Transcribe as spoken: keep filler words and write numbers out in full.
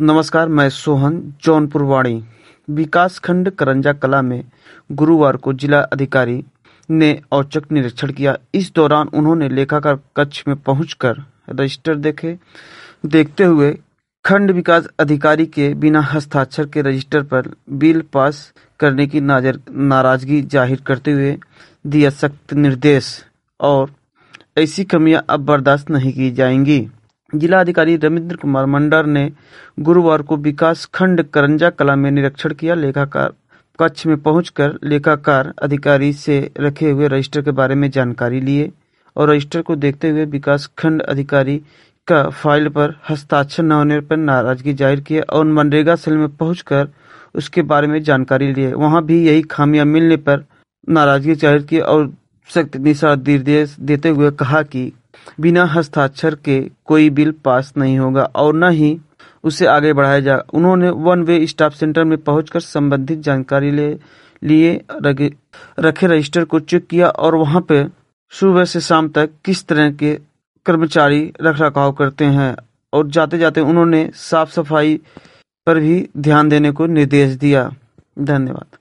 नमस्कार, मैं सोहन जौनपुर वाणी विकासखंड करंजा कला में गुरुवार को जिला अधिकारी ने औचक निरीक्षण किया। इस दौरान उन्होंने लेखाकार कक्ष में पहुंचकर रजिस्टर देखे देखते हुए खंड विकास अधिकारी के बिना हस्ताक्षर के रजिस्टर पर बिल पास करने की नाराजगी जाहिर करते हुए दिया सख्त निर्देश और ऐसी कमियां अब बर्दाश्त नहीं की जाएंगी। जिला अधिकारी रविंद्र कुमार मंडर ने गुरुवार को विकास खंड करंजा कला में निरीक्षण किया। लेखाकार कक्ष में पहुंचकर लेखाकार अधिकारी से रखे हुए रजिस्टर के बारे में जानकारी लिए और रजिस्टर को देखते हुए विकास खंड अधिकारी का फाइल पर हस्ताक्षर न होने पर नाराजगी जाहिर की और मनरेगा सेल में पहुंचकर उसके बारे में जानकारी लिए। वहां भी यही खामियां मिलने पर नाराजगी जाहिर की और सख्त निर्देश देते हुए कहा कि बिना हस्ताक्षर के कोई बिल पास नहीं होगा और न ही उसे आगे बढ़ाया जाएगा। उन्होंने वन वे स्टाफ सेंटर में पहुंचकर संबंधित जानकारी ले लिए रखे रजिस्टर को चेक किया और वहां पे सुबह से शाम तक किस तरह के कर्मचारी रख रखाव करते हैं और जाते जाते उन्होंने साफ सफाई पर भी ध्यान देने को निर्देश दिया। धन्यवाद।